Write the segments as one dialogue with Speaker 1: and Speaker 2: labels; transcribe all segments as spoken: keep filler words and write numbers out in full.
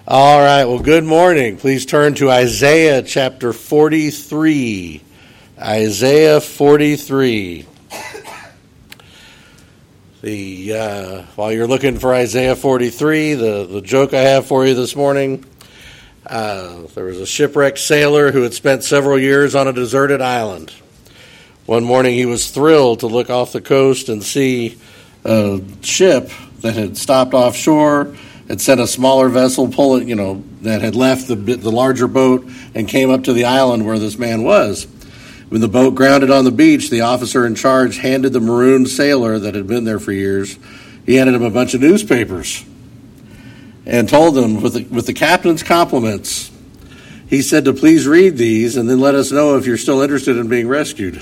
Speaker 1: All right, well, good morning. Please turn to Isaiah chapter forty-three. Isaiah forty-three. The uh, while you're looking for Isaiah forty-three, the, the joke I have for you this morning, uh, there was a shipwrecked sailor who had spent several years on a deserted island. One morning he was thrilled to look off the coast and see a ship that had stopped offshore, had sent a smaller vessel pulling, you know, that had left the the larger boat and came up to the island where this man was. When the boat grounded on the beach, the officer in charge handed the marooned sailor that had been there for years, he handed him a bunch of newspapers and told him, with the, with the captain's compliments, he said to please read these and then let us know if you're still interested in being rescued.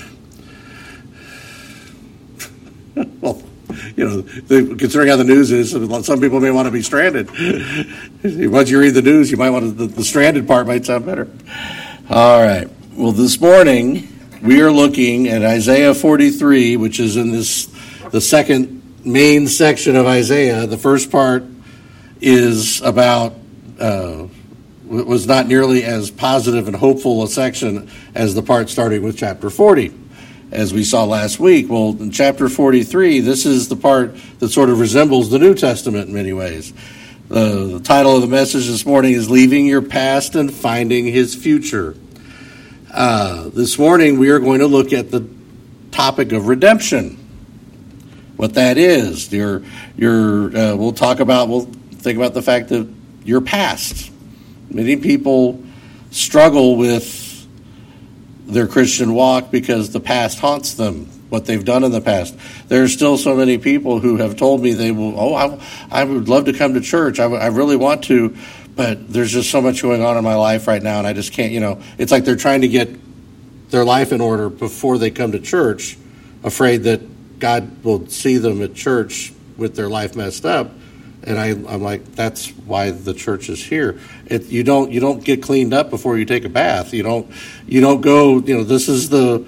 Speaker 1: Well, you know, considering how the news is, some people may want to be stranded. Once you read the news, you might want to, the, the stranded part might sound better. All right. Well, this morning we are looking at Isaiah forty-three, which is in this the second main section of Isaiah. The first part is about uh, was not nearly as positive and hopeful a section as the part starting with chapter forty. As we saw last week, well, in chapter forty-three, this is the part that sort of resembles the New Testament in many ways. Uh, the title of the message this morning is Leaving Your Past and Finding His Future. Uh, this morning, we are going to look at the topic of redemption, what that is. Your, your, uh, we'll talk about, we'll think about the fact that your past. Many people struggle with their Christian walk because the past haunts them, what they've done in the past. There are still so many people who have told me they will, oh, I, I would love to come to church. I, w- I really want to, but there's just so much going on in my life right now, and I just can't, you know, it's like they're trying to get their life in order before they come to church, afraid that God will see them at church with their life messed up. And I, I'm like, that's why the church is here. It, you don't you don't get cleaned up before you take a bath. You don't you don't go. You know, this is the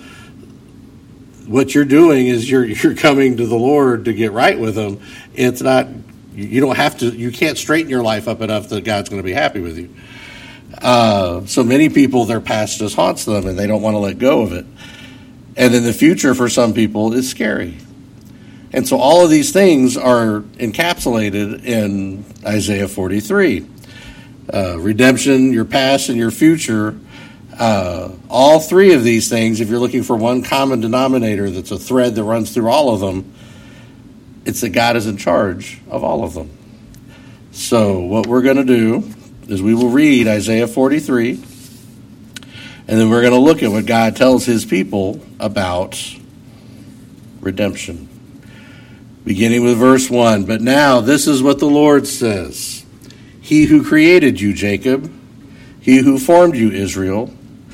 Speaker 1: what you're doing is you're you're coming to the Lord to get right with Him. It's not you don't have to. You can't straighten your life up enough that God's going to be happy with you. Uh, so many people, their past just haunts them, and they don't want to let go of it. And then the future for some people is scary. And so all of these things are encapsulated in Isaiah forty-three. Uh, redemption, your past, and your future. Uh, all three of these things, if you're looking for one common denominator that's a thread that runs through all of them, it's that God is in charge of all of them. So what we're going to do is we will read Isaiah forty-three, and then we're going to look at what God tells His people about redemption. Beginning with verse one, but now this is what the Lord says. He who created you, Jacob, he who formed you, Israel,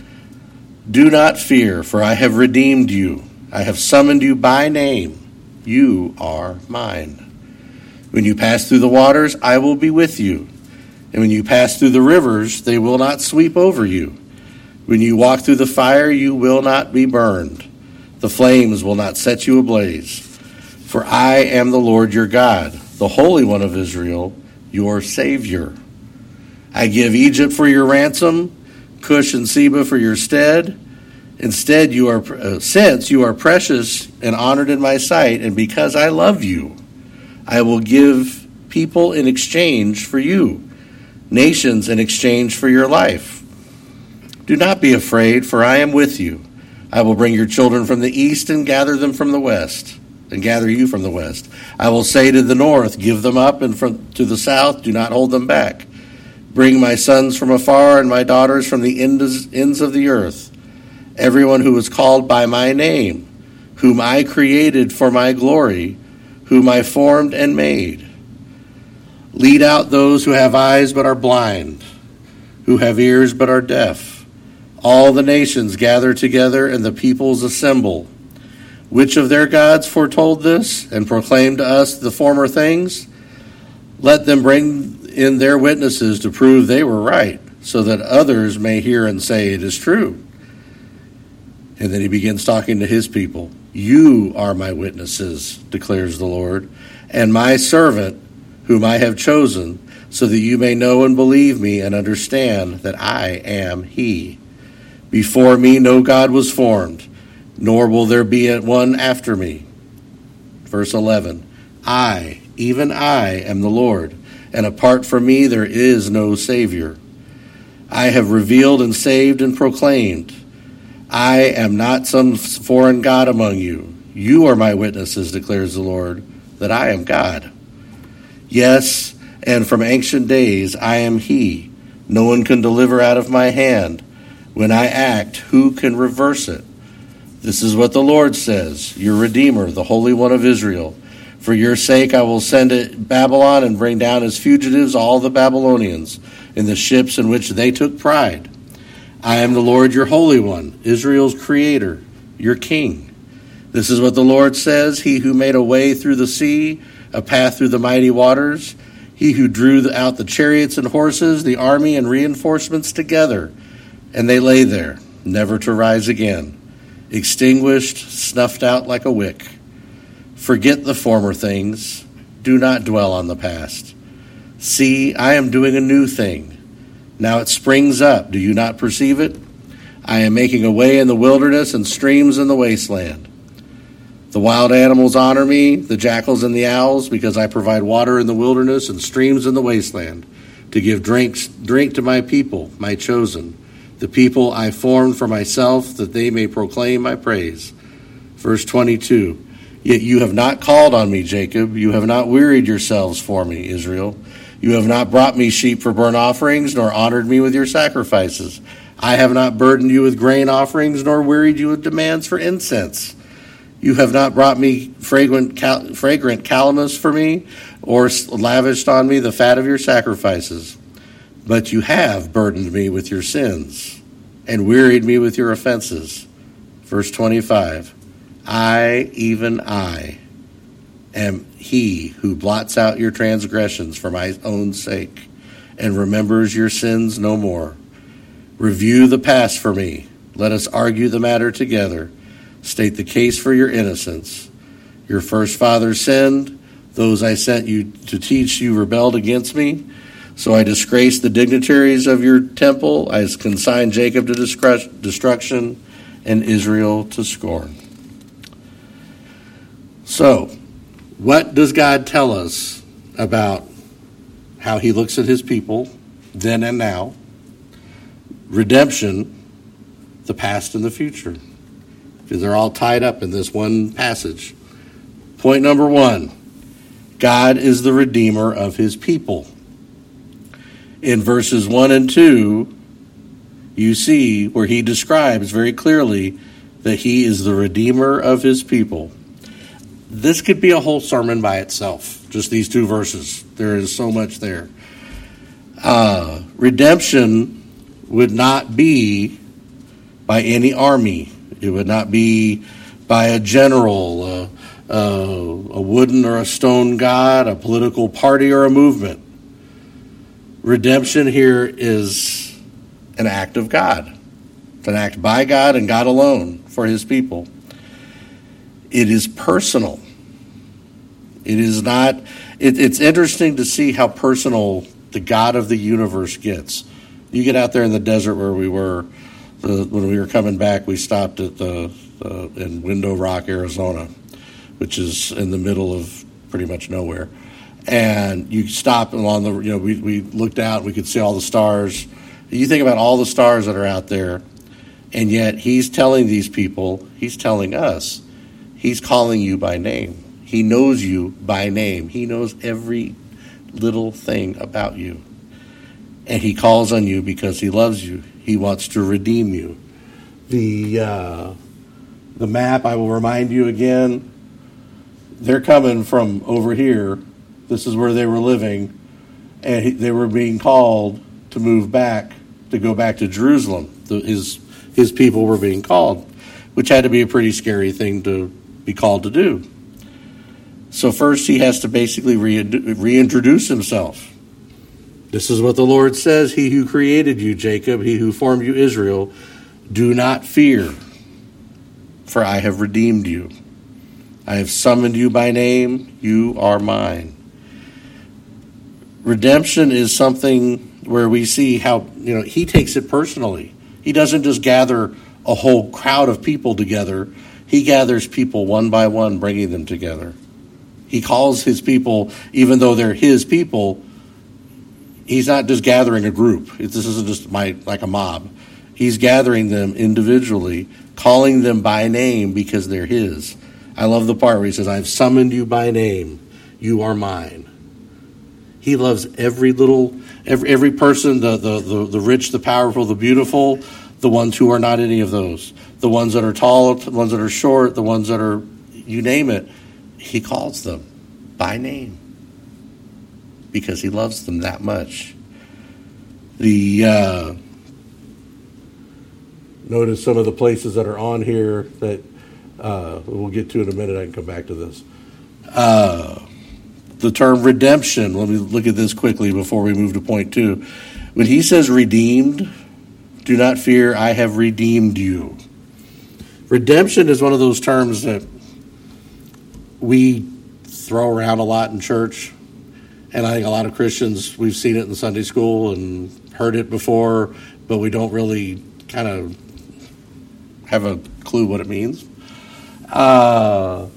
Speaker 1: do not fear, for I have redeemed you. I have summoned you by name. You are mine. When you pass through the waters, I will be with you. And when you pass through the rivers, they will not sweep over you. When you walk through the fire, you will not be burned. The flames will not set you ablaze. For I am the Lord your God, the Holy One of Israel, your Savior. I give Egypt for your ransom, Cush and Seba for your stead. Instead, you are uh, since you are precious and honored in my sight, and because I love you, I will give people in exchange for you, nations in exchange for your life. Do not be afraid, for I am with you. I will bring your children from the east and gather them from the west. And gather you from the west. I will say to the north, give them up, and from to the south, do not hold them back. Bring my sons from afar and my daughters from the ends, ends of the earth. Everyone who is called by my name, whom I created for my glory, whom I formed and made. Lead out those who have eyes but are blind, who have ears but are deaf. All the nations gather together and the peoples assemble. Which of their gods foretold this and proclaimed to us the former things? Let them bring in their witnesses to prove they were right, so that others may hear and say it is true. And then he begins talking to his people. You are my witnesses, declares the Lord, and my servant, whom I have chosen, so that you may know and believe me and understand that I am he. Before me no God was formed, nor will there be one after me. Verse eleven, I, even I, am the Lord, and apart from me there is no Savior. I have revealed and saved and proclaimed. I am not some foreign God among you. You are my witnesses, declares the Lord, that I am God. Yes, and from ancient days I am he. No one can deliver out of my hand. When I act, who can reverse it? This is what the Lord says, your Redeemer, the Holy One of Israel. For your sake I will send it Babylon and bring down as fugitives all the Babylonians in the ships in which they took pride. I am the Lord your Holy One, Israel's Creator, your King. This is what the Lord says, he who made a way through the sea, a path through the mighty waters, he who drew out the chariots and horses, the army and reinforcements together, and they lay there, never to rise again, extinguished, snuffed out like a wick. Forget the former things. Do not dwell on the past. See, I am doing a new thing. Now it springs up. Do you not perceive it? I am making a way in the wilderness and streams in the wasteland. The wild animals honor me, the jackals and the owls, because I provide water in the wilderness and streams in the wasteland, to give drinks, drink to my people, my chosen, the people I formed for myself, that they may proclaim my praise. Verse twenty-two. Yet you have not called on me, Jacob. You have not wearied yourselves for me, Israel. You have not brought me sheep for burnt offerings, nor honored me with your sacrifices. I have not burdened you with grain offerings, nor wearied you with demands for incense. You have not brought me fragrant, cal- fragrant calamus for me, or lavished on me the fat of your sacrifices. But you have burdened me with your sins, and wearied me with your offenses. Verse twenty-five. I, even I, am he who blots out your transgressions for my own sake, and remembers your sins no more. Review the past for me. Let us argue the matter together. State the case for your innocence. Your first fathers sinned. Those I sent you to teach you rebelled against me. So I disgraced the dignitaries of your temple. I consigned Jacob to destruction and Israel to scorn. So, what does God tell us about how he looks at his people then and now? Redemption, the past and the future. Because they're all tied up in this one passage. Point number one, God is the Redeemer of his people. In verses one and two, you see where he describes very clearly that he is the Redeemer of his people. This could be a whole sermon by itself, just these two verses. There is so much there. Uh, redemption would not be by any army. It would not be by a general, uh, uh, a wooden or a stone god, a political party or a movement. Redemption here is an act of God. It's an act by God and God alone for his people. It is personal. It is not, it, it's interesting to see how personal the God of the universe gets. You get out there in the desert where we were, the, when we were coming back, we stopped at the, the in Window Rock, Arizona, which is in the middle of pretty much nowhere. And you stop along the, you know, we, we looked out, we could see all the stars. You think about all the stars that are out there, and yet he's telling these people, he's telling us, he's calling you by name. He knows you by name. He knows every little thing about you. And he calls on you because he loves you. He wants to redeem you. The uh, the map, I will remind you again, they're coming from over here. This is where they were living. And he, they were being called to move back, to go back to Jerusalem. The, his, his people were being called, which had to be a pretty scary thing to be called to do. So first he has to basically re- reintroduce himself. This is what the Lord says, he who created you, Jacob, he who formed you, Israel, do not fear, for I have redeemed you. I have summoned you by name, you are mine. Redemption is something where we see how, you know, he takes it personally. He doesn't just gather a whole crowd of people together. He gathers people one by one, bringing them together. He calls his people, even though they're his people, he's not just gathering a group. This isn't just my, like a mob. He's gathering them individually, calling them by name because they're his. I love the part where he says, I've summoned you by name. You are mine. He loves every little, every, every person, the, the, the, the rich, the powerful, the beautiful, the ones who are not any of those, the ones that are tall, the ones that are short, the ones that are, you name it. He calls them by name because he loves them that much. The uh, notice some of the places that are on here that uh, we'll get to in a minute. I can come back to this. Uh, the term redemption, let me look at this quickly before we move to point two. When he says redeemed, do not fear, I have redeemed you. Redemption is one of those terms that we throw around a lot in church. And I think a lot of Christians, we've seen it in Sunday school and heard it before, but we don't really kind of have a clue what it means. Uh,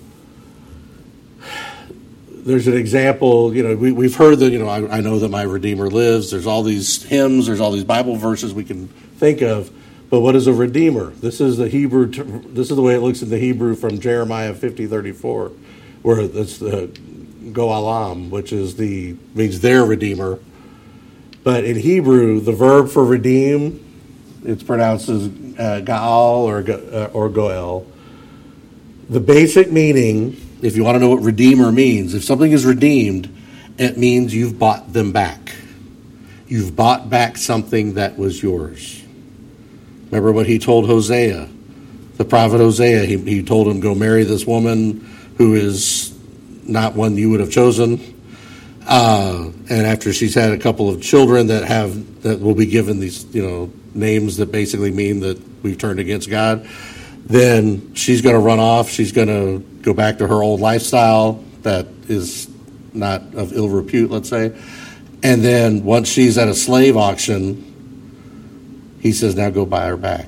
Speaker 1: there's an example, you know, we, we've heard that, you know, I, I know that my Redeemer lives. There's all these hymns, there's all these Bible verses we can think of. But what is a Redeemer? This is the Hebrew, this is the way it looks in the Hebrew from Jeremiah fifty thirty-four, where it's the Goalam, which is the, means their Redeemer. But in Hebrew, the verb for redeem, it's pronounced as uh, Gaal or, uh, or Goel. The basic meaning, if you want to know what Redeemer means, if something is redeemed, it means you've bought them back. You've bought back something that was yours. Remember what he told Hosea, the prophet Hosea. He, he told him, go marry this woman who is not one you would have chosen. Uh, and after she's had a couple of children that have, that will be given these, you know, names that basically mean that we've turned against God, then she's going to run off. She's going to go back to her old lifestyle that is not of ill repute, let's say. And then once she's at a slave auction, he says, now go buy her back.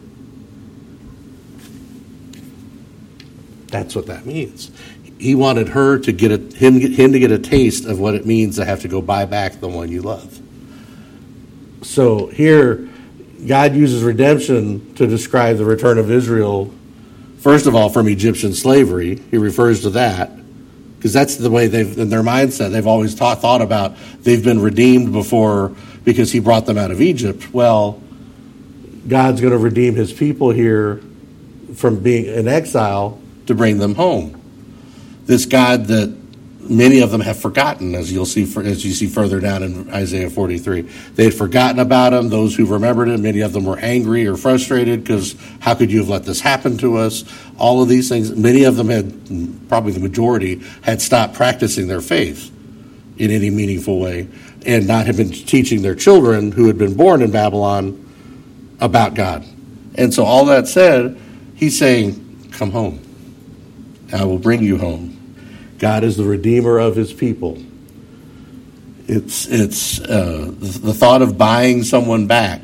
Speaker 1: That's what that means. He wanted her to get a, him, him to get a taste of what it means to have to go buy back the one you love. So here, God uses redemption to describe the return of Israel, first of all, from Egyptian slavery. He refers to that, because that's the way they've, in their mindset, they've always thought, thought about, they've been redeemed before because he brought them out of Egypt. Well, God's going to redeem his people here from being in exile to bring them home. This God that many of them have forgotten, as you'll see, as you see further down in Isaiah forty-three. They had forgotten about him. Those who remembered him, many of them were angry or frustrated because how could you have let this happen to us? All of these things, many of them had, probably the majority, had stopped practicing their faith in any meaningful way and not have been teaching their children who had been born in Babylon about God. And so all that said, he's saying, come home. I will bring you home. God is the redeemer of his people. It's it's uh, the thought of buying someone back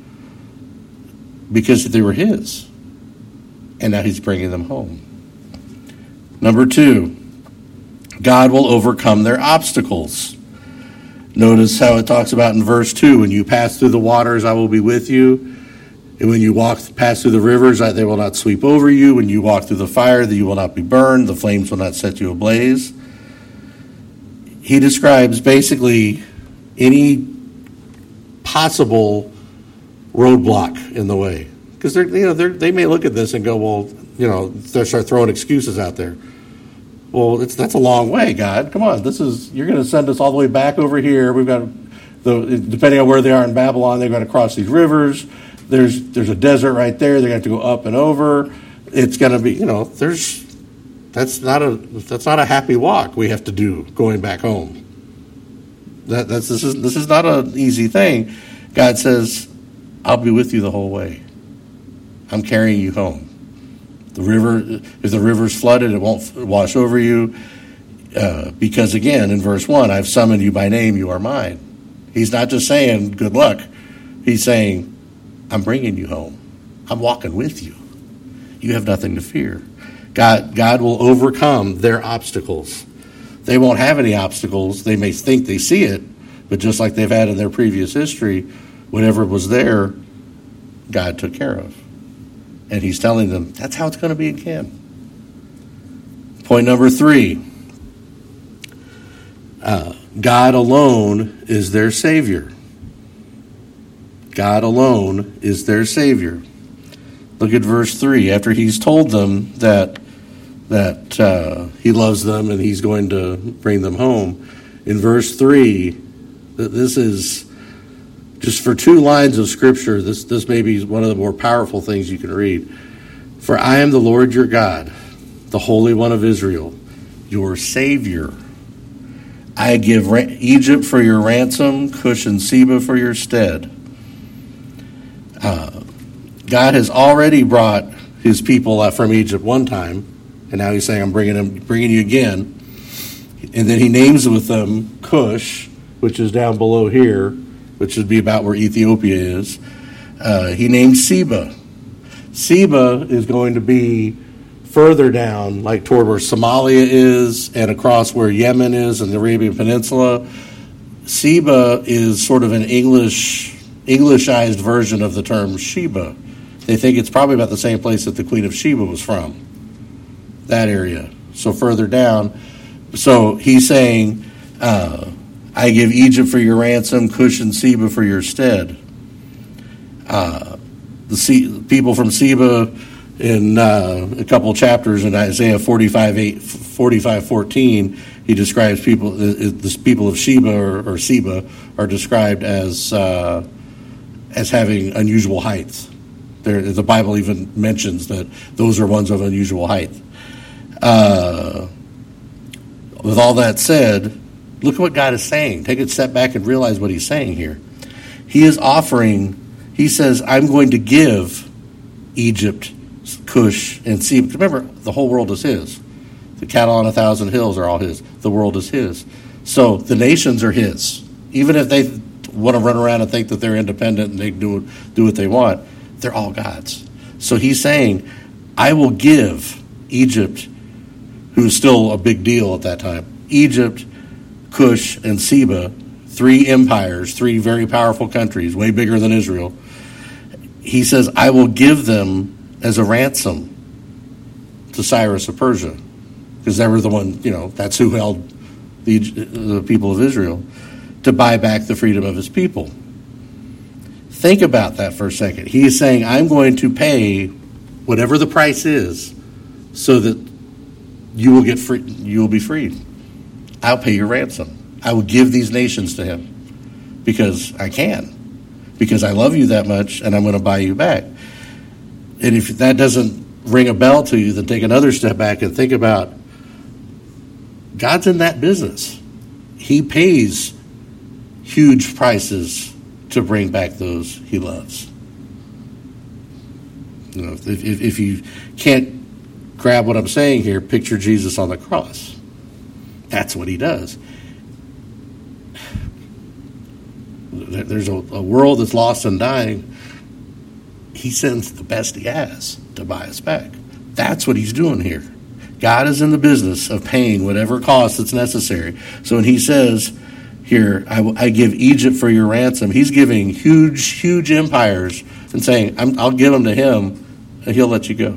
Speaker 1: because they were his. And now he's bringing them home. Number two, God will overcome their obstacles. Notice how it talks about in verse two, when you pass through the waters, I will be with you. And when you walk, pass through the rivers, they will not sweep over you. When you walk through the fire, you will not be burned. The flames will not set you ablaze. He describes basically any possible roadblock in the way. Because they're, you know, they're, they may look at this and go, well, you know, they start throwing excuses out there. Well, it's, that's a long way, God. Come on, this is you're going to send us all the way back over here. We've got, the, depending on where they are in Babylon, they're going to cross these rivers. There's there's a desert right there. They're going to have to go up and over. It's going to be, you know, there's that's not a that's not a happy walk we have to do going back home. That that's this is this is not an easy thing. God says, "I'll be with you the whole way. I'm carrying you home. The river, if the river's flooded, it won't wash over you. Uh, because again, in verse one, I've summoned you by name, you are mine. He's not just saying, good luck. He's saying, I'm bringing you home. I'm walking with you. You have nothing to fear. God, God will overcome their obstacles. They won't have any obstacles. They may think they see it, but just like they've had in their previous history, whatever was there, God took care of. And he's telling them, that's how it's going to be again. Point number three. Uh, God alone is their Savior. God alone is their Savior. Look at verse three. After he's told them that that uh, he loves them and he's going to bring them home, in verse three, this is just for two lines of Scripture, this, this may be one of the more powerful things you can read. For I am the Lord your God, the Holy One of Israel, your Savior. I give ra- Egypt for your ransom, Cush and Seba for your stead. Uh, God has already brought his people out from Egypt one time, and now he's saying, I'm bringing them, bringing you again. And then he names with them Cush, which is down below here, which would be about where Ethiopia is. Uh, he named Seba. Seba is going to be further down, like toward where Somalia is and across where Yemen is and the Arabian Peninsula. Seba is sort of an English, Englishized version of the term Sheba. They think it's probably about the same place that the Queen of Sheba was from, that area. So further down. So he's saying, uh, I give Egypt for your ransom, Cush and Seba for your stead. Uh, the Se- people from Seba, in uh, a couple chapters in Isaiah forty-five, eight, forty-five fourteen, he describes people, the, the people of Sheba or, or Seba are described as uh, as having unusual height. There, the Bible even mentions that those are ones of unusual height. Uh, with all that said, look at what God is saying. Take a step back and realize what he's saying here. He is offering, he says, I'm going to give Egypt, Cush, and Seba. Remember, the whole world is his. The cattle on a thousand hills are all his. The world is his. So the nations are his. Even if they want to run around and think that they're independent and they do, do what they want, they're all God's. So he's saying, I will give Egypt, who's still a big deal at that time, Egypt, Cush, and Seba, three empires, three very powerful countries, way bigger than Israel. He says, I will give them as a ransom to Cyrus of Persia, because they were the one, you know, that's who held the, the people of Israel, to buy back the freedom of his people. Think about that for a second. He is saying, I'm going to pay whatever the price is so that you will get free, you will be freed. I'll pay your ransom. I will give these nations to him because I can, because I love you that much and I'm going to buy you back. And if that doesn't ring a bell to you, then take another step back and think about God's in that business. He pays huge prices to bring back those he loves. You know, if, if, if you can't grab what I'm saying here, picture Jesus on the cross. That's what he does. There's a, a world that's lost and dying. He sends the best he has to buy us back. That's what he's doing here. God is in the business of paying whatever cost that's necessary. So when he says here, I, I give Egypt for your ransom, he's giving huge, huge empires and saying, I'm, I'll give them to him and he'll let you go.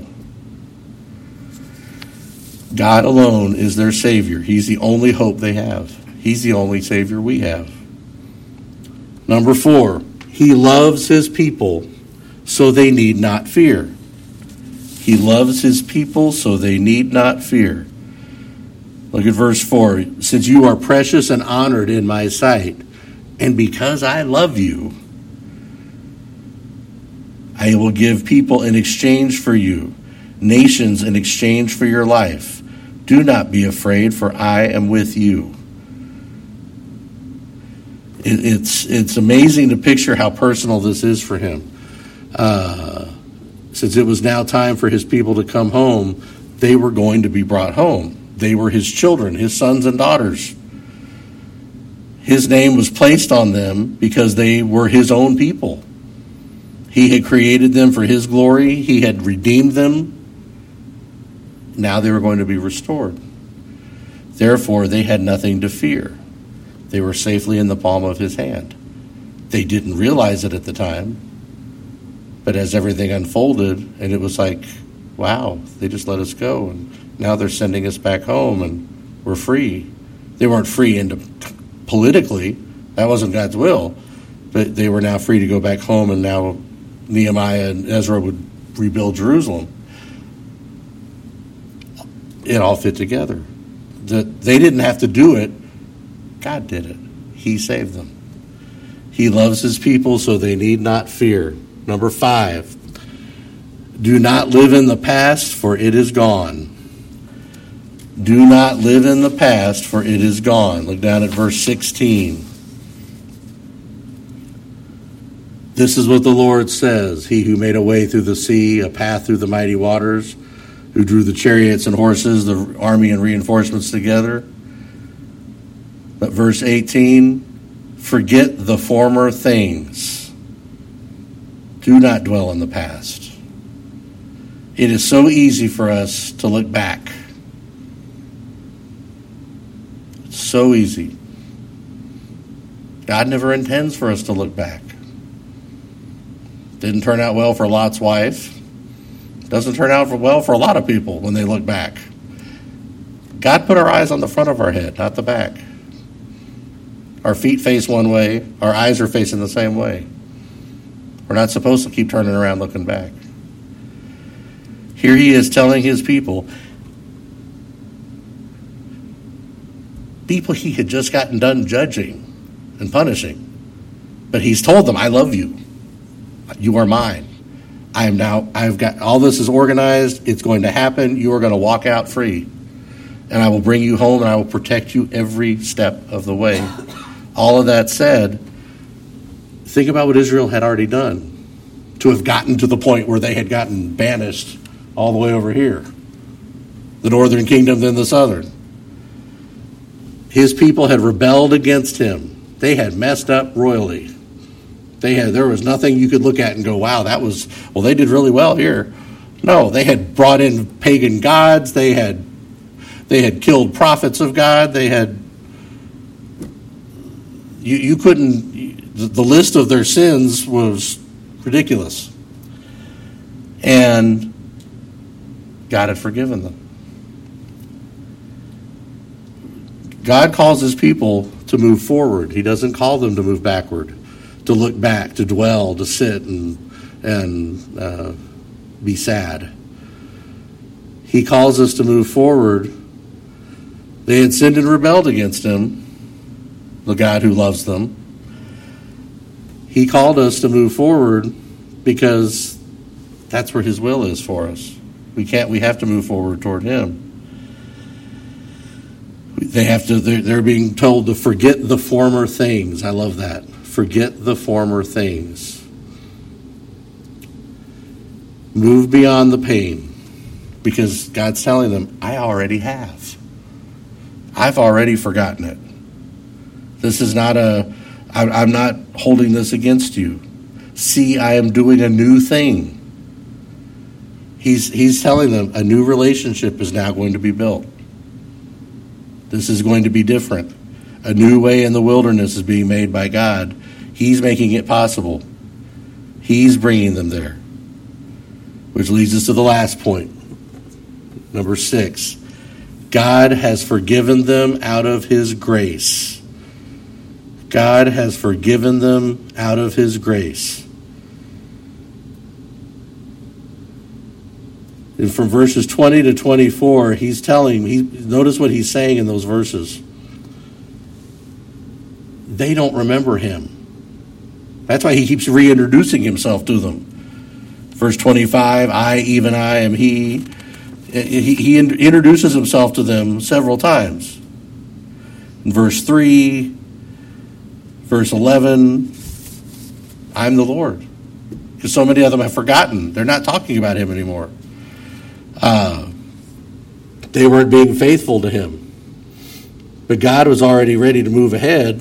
Speaker 1: God alone is their Savior. He's the only hope they have. He's the only Savior we have. Number four, he loves his people so they need not fear. He loves his people so they need not fear. Look at verse four. Since you are precious and honored in my sight, and because I love you, I will give people in exchange for you, nations in exchange for your life. Do not be afraid, for I am with you. It, it's it's amazing to picture how personal this is for him. Uh, since it was now time for his people to come home, they were going to be brought home. They were his children, his sons and daughters. His name was placed on them because they were his own people. He had created them for his glory. He had redeemed them. Now they were going to be restored. Therefore, they had nothing to fear. They were safely in the palm of his hand. They didn't realize it at the time. But as everything unfolded, and it was like, wow, they just let us go. And now they're sending us back home, and we're free. They weren't free into politically. That wasn't God's will. But they were now free to go back home, and now Nehemiah and Ezra would rebuild Jerusalem. It all fit together. That they didn't have to do it. God did it. He saved them. He loves his people, so they need not fear. Number five, do not live in the past, for it is gone. Do not live in the past, for it is gone. Look down at verse sixteen. This is what the Lord says. He who made a way through the sea, a path through the mighty waters, who drew the chariots and horses, the army and reinforcements together. But verse eighteen, forget the former things. Do not dwell in the past. It is so easy for us to look back. It's so easy. God never intends for us to look back. Didn't turn out well for Lot's wife. Doesn't turn out well for a lot of people when they look back. God put our eyes on the front of our head, not the back. Our feet face one way. Our eyes are facing the same way. We're not supposed to keep turning around looking back. Here he is telling his people, people he had just gotten done judging and punishing. But he's told them, I love you. You are mine. I am now, I've got, all this is organized. It's going to happen. You are going to walk out free. And I will bring you home, and I will protect you every step of the way. All of that said, think about what Israel had already done to have gotten to the point where they had gotten banished all the way over here. The northern kingdom, then the southern. His people had rebelled against him. They had messed up royally. They had, there was nothing you could look at and go, wow, that was, well, they did really well here. No, they had brought in pagan gods. They had, they had killed prophets of God. They had, you, you couldn't, the list of their sins was ridiculous. And God had forgiven them. God calls his people to move forward. He doesn't call them to move backward, to look back, to dwell, to sit and and uh, be sad. He calls us to move forward. They had sinned and rebelled against him, the God who loves them. He called us to move forward because that's where his will is for us. We can't. We have to move forward toward him. They have to. They're, they're being told to forget the former things. I love that. Forget the former things. Move beyond the pain, because God's telling them, I already have. I've already forgotten it. This is not a. I, I'm not holding this against you. See, I am doing a new thing. He's he's telling them a new relationship is now going to be built. This is going to be different. A new way in the wilderness is being made by God. He's making it possible. He's bringing them there. Which leads us to the last point. Number six. God has forgiven them out of his grace. God has forgiven them out of his grace. And from verses twenty to twenty-four, he's telling, he, notice what he's saying in those verses. They don't remember him. That's why he keeps reintroducing himself to them. Verse twenty-five, I, even I, am he. He, he introduces himself to them several times. In verse three, verse eleven, I'm the Lord. Because so many of them have forgotten. They're not talking about him anymore. Uh, they weren't being faithful to him. But God was already ready to move ahead,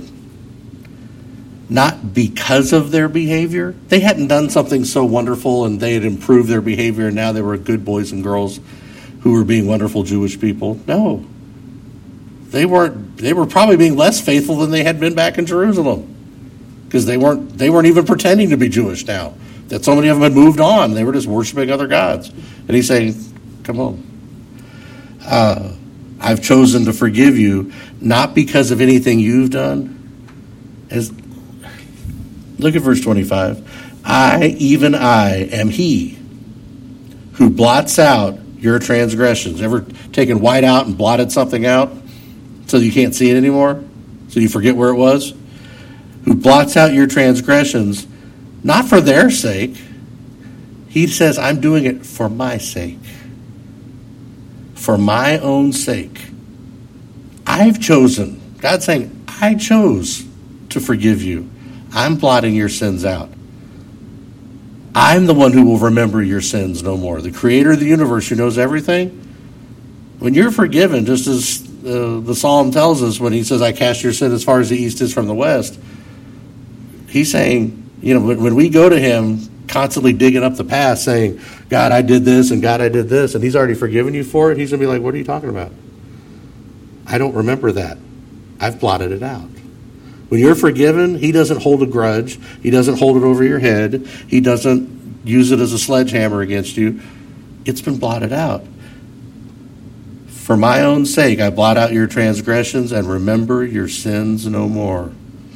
Speaker 1: not because of their behavior. They hadn't done something so wonderful and they had improved their behavior and now they were good boys and girls who were being wonderful Jewish people. No. They weren't they were probably being less faithful than they had been back in Jerusalem. Because they weren't they weren't even pretending to be Jewish now. That so many of them had moved on. They were just worshiping other gods. And he's saying, come on. Uh, I've chosen to forgive you, not because of anything you've done. As Look at verse twenty-five. I, even I, am he who blots out your transgressions. Ever taken white out and blotted something out so you can't see it anymore? So you forget where it was? Who blots out your transgressions, not for their sake. He says, I'm doing it for my sake. For my own sake. I've chosen. God's saying, I chose to forgive you. I'm blotting your sins out. I'm the one who will remember your sins no more. The creator of the universe who knows everything. When you're forgiven, just as uh, the psalm tells us when he says, I cast your sin as far as the east is from the west. He's saying, you know, when, when we go to him constantly digging up the past saying, God, I did this and God, I did this, and he's already forgiven you for it, he's going to be like, what are you talking about? I don't remember that. I've blotted it out. When you're forgiven, he doesn't hold a grudge. He doesn't hold it over your head. He doesn't use it as a sledgehammer against you. It's been blotted out. For my own sake, I blot out your transgressions and remember your sins no more.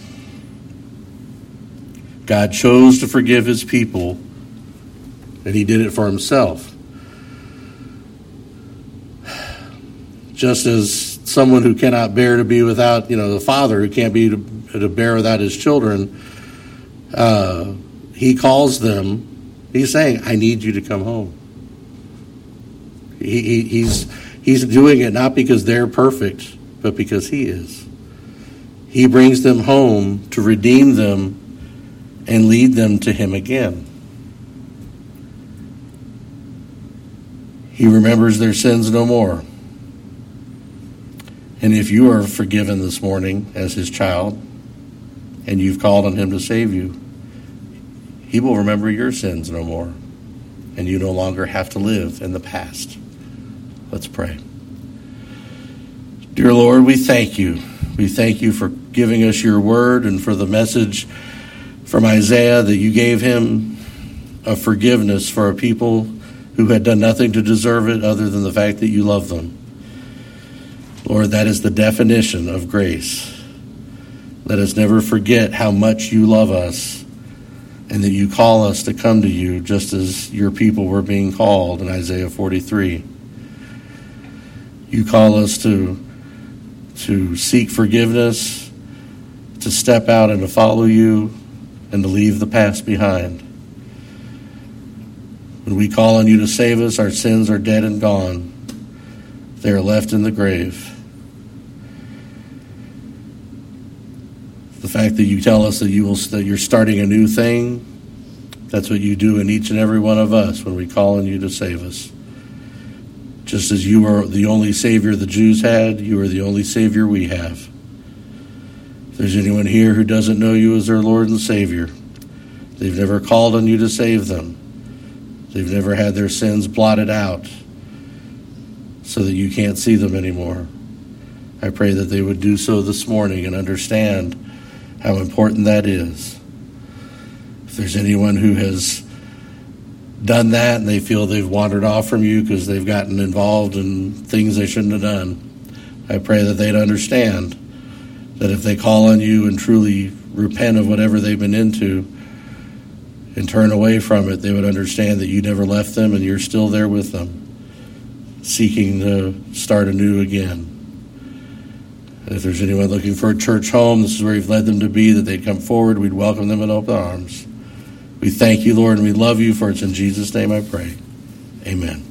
Speaker 1: God chose to forgive his people, and he did it for himself. Just as someone who cannot bear to be without, you know, the father who can't be to, to bear without his children, uh, he calls them, he's saying, I need you to come home. He, he, he's, he's doing it not because they're perfect, but because he is. He brings them home to redeem them and lead them to him again. He remembers their sins no more. And if you are forgiven this morning as his child, and you've called on him to save you, he will remember your sins no more. And you no longer have to live in the past. Let's pray. Dear Lord, we thank you. We thank you for giving us your word and for the message from Isaiah that you gave him of forgiveness for a people who had done nothing to deserve it other than the fact that you love them. Lord, that is the definition of grace. Let us never forget how much you love us and that you call us to come to you just as your people were being called in Isaiah forty-three. You call us to, to seek forgiveness, to step out and to follow you, and to leave the past behind. When we call on you to save us, our sins are dead and gone. They are left in the grave. The fact that you tell us that you will that you're starting a new thing, that's what you do in each and every one of us when we call on you to save us. Just as you are the only Savior the Jews had, you are the only Savior we have. If there's anyone here who doesn't know you as their Lord and Savior, they've never called on you to save them. They've never had their sins blotted out so that you can't see them anymore. I pray that they would do so this morning and understand how important that is. If there's anyone who has done that and they feel they've wandered off from you because they've gotten involved in things they shouldn't have done, I pray that they'd understand that if they call on you and truly repent of whatever they've been into and turn away from it, they would understand that you never left them and you're still there with them, seeking to start anew again. And if there's anyone looking for a church home, this is where you've led them to be, that they'd come forward, we'd welcome them in open arms. We thank you, Lord, and we love you, for it's in Jesus' name I pray. Amen.